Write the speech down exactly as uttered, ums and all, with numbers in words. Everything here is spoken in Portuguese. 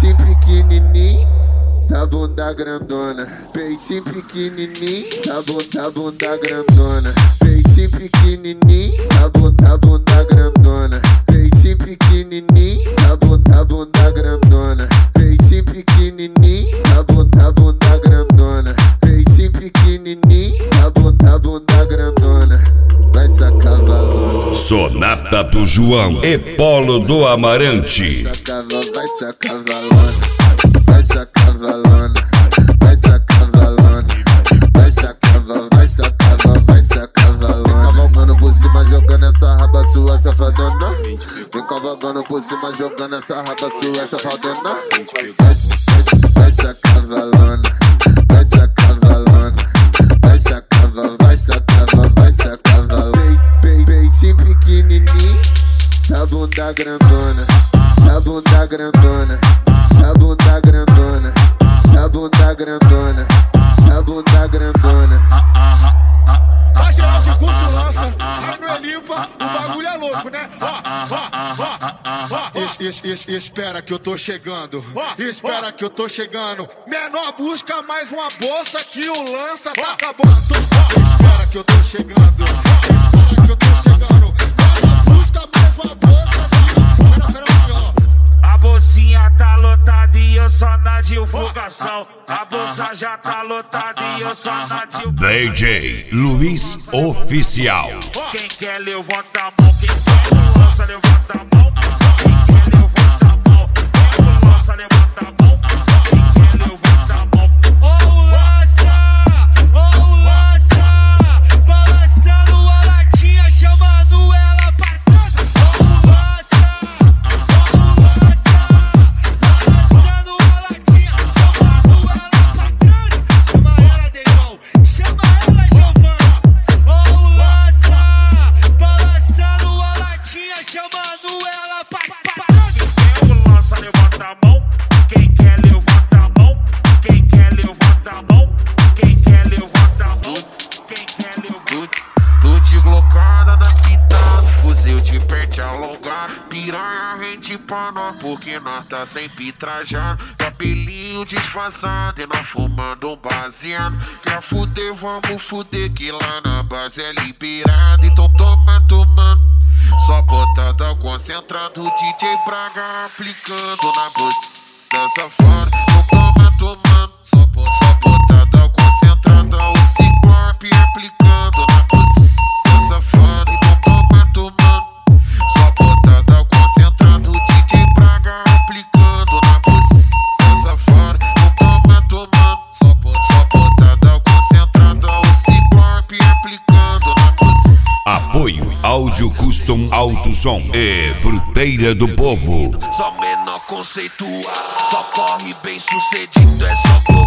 Peitinho pequenininho, da bunda grandona. Peitinho pequenininho, da bunda, bunda grandona. Peitinho pequenininho, da bunda, bunda grandona. Peitinho pequenininho, da bunda, bunda grandona. Peitinho pequenininho, da bunda, bunda grandona. Peitinho pequenininho, da bunda, bunda grandona. Vai sacar valona. Sonata do João e Polo do Amarante. Vai sacar, vai sacar valona. Vai sacar valona. Vai sacar valona. Vai sacar, vai sacar, vai sacar valona. Vem cavalgando por cima, jogando essa raba sua, safadona. Vem cavalgando por cima, jogando essa raba sua, safadona. Vai sacar valona. Vai sacar valona. Vai sacar, vai sacar, vai sacar valona. Peitinho pequenininho, da bunda grandona. Da bunda grandona. Da bunda grandona. Da bunda grandona. Da bunda grandona. Vai geral que curso lança, aí não é limpa, o bagulho é louco, né? Ó, ó, ó, ó. Es, es, es, espera que eu tô chegando, espera que eu tô chegando. Menor busca mais uma bolsa que o lança tá acabando. Espera que eu tô chegando, espera que eu tô chegando. Menor busca mais uma bolsa que o lança. A bolsinha tá lotada e eu só na divulgação. A bolsa já tá lotada e eu só na divulgação. D J Luiz Oficial. Quem quer levanta a mão, quem quer lança levanta a mão. Quem quer levanta a mão, quem lança levanta a mão. Quem quer levanta a mão. Ó o lança, ó o lança, balançando a latinha, chamando ela pra trás. Ó o lança, ó o lança, balançando a latinha, chamando ela pra trás. Chama ela, Deivão, chama ela, Giovana. Ó o lança, balançando a latinha, chamando ela pra trás. Quem quer lança levanta a mão. Quem quer levanta a mão. Quem quer levanta a mão. Quem quer levanta a mão. Quem quer levanta. Tô de glocada na pitada, fuzil de pente alongado. Piranha rente pra nós, porque nós tá sempre trajado. Cabelinho disfarçado e nós fumando um baseado. Quer fuder, vamos fuder, que lá na base é liberado. Então toma, tomando, só botada concentrado. D J Braga aplicando na bolsa safada. Então toma, tomando, só, só botada concentrada. O Ciclope aplicando na bolsa safada. Então toma, tomando, só botada concentrada. O D J Braga aplicando na bolsa safada. Então toma, tomando, só, só botada concentrada. O Ciclope aplicando na bolsa. Apoio Áudio Custom Alto Som e Fruteira do Povo. Só menor conceitual, só corre bem sucedido, é só